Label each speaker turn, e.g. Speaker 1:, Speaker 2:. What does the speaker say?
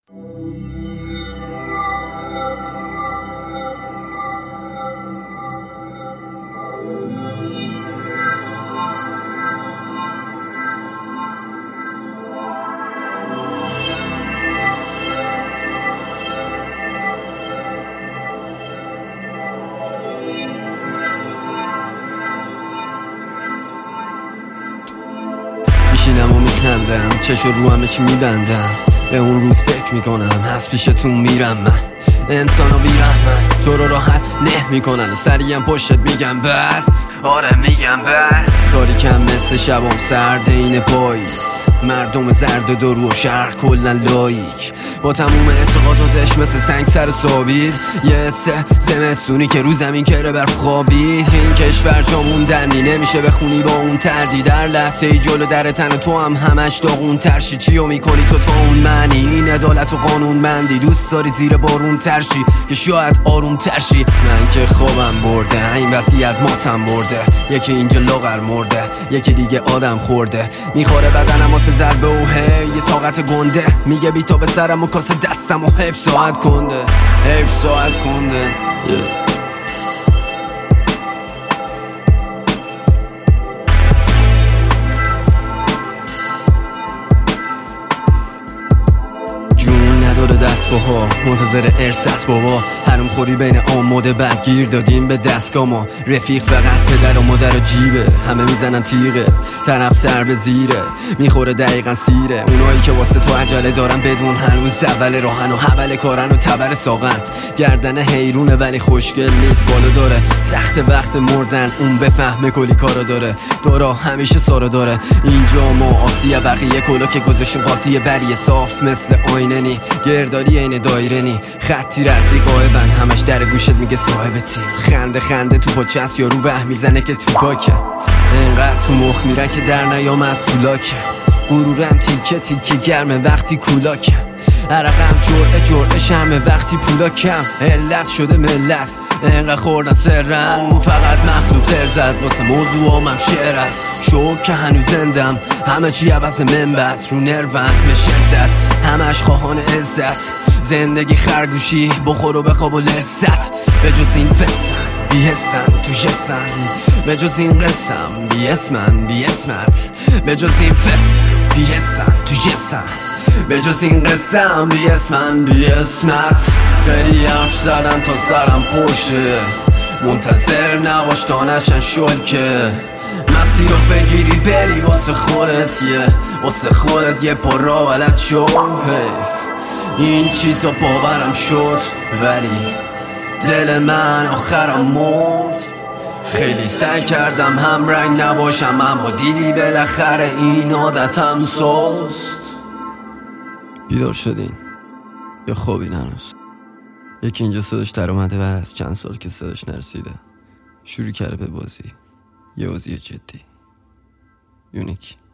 Speaker 1: میشینم و میخندم، چشو رو همه چی میبندم، به اون روز فکر میکنم از پیشتون میرم. من انسانو بیرحمن تو رو راحت له میکنن، سریم پشتت میگم بعد آره میگم بعد کاری کم مثل شبام سرد این پاییز، مردم زرد درو و شهر کلن لایک، با تموم اعتقاداتش مثل سنگ سر ثابت، یه زمستونی که رو زمین کره برف خوابید. این کشور جا موندنی نمیشه بخونی با اون تردی، در لحظه ای جلو در تن تو هم همش داغون ترشی. چیو میکنی تو اون معنی؟ این عدالت و قانون مندی، دوست داری زیر بارون ترشی که شاید آروم ترشی. من که خوابم برده، این وصیت ماتم برده، یکی اینجا لاغر مرده، یکی دیگه آدم خورده، میخوره بدنم واسه ضربه و یه طاقت گنده، میگه بی تا به سرم و کاسه دستم و حیف ساعت کنده، حیف ساعت کنده. دست باها منتظر ارسس بابا، حروم خوری بین آماده بعد گیر دادیم به دستگاه ما. رفیق فقط پدر و مادر و جیبه، همه میزنن تیغه، طرف سر به زیره، میخوره دقیقا سیره. اونایی که واسه تو عجله دارن بدون هنوز اول راهن و حول کارن و تبر ساقن، گردن حیرونه ولی خوشگل نیست، بالا داره سخت وقت مردن، اون بفهمه کلی کارا داره، دارا همیشه سارا داره. اینجا ما آسیه بقیه کلا که گذاشتیم قاسیه بریه، صاف مثل آینه نی، گرداری این دایره نی، خطی ردی قایبن، همش در گوشت میگه صاحبتی، خنده خنده تو پاچست یا رو وهم میزنه که تو پاکه، اینقدر تو مخ میرن که در نیام از کولاکه، غرورم تیکه تیکه گرمه وقتی کولاکه، عرقم جرعه شرمه وقتی پولا کم، علت شده ملت اینقدر خوردن سرم، فقط مخلوق تر زد واسه موضوعم شعر است، شوک که هنوز زندم، همه چی عوض منبت، رو نروم به شدت، همش خواهان عزت، زندگی خرگوشی، بخور و بخواب و لذت، به جز این فسن بی حسن تو جسن، به جز این قسم بی اسمن بی اسمت، به جز این فسن بی حسن تو جسن، به جز این قسم بی اسمن بی اسمت. خیلی حرف زدن تا سرم پشه، منتظر نباش تا نشن شل که مسیر رو بگیری بری واسه خودت، واسه خودت یه پر را ولد شو. این چیزا باورم شد ولی دل من آخرم مرد، خیلی سعی کردم هم رنگ نباشم اما دیدی بالاخره این عادتم سست. بیدار شدین یا خوابین هنوز؟ یکی اینجا صداش در اومده بعد از چند سال که صداش نرسیده، شروع کرده به بازی، یه بازی جدی یونیک.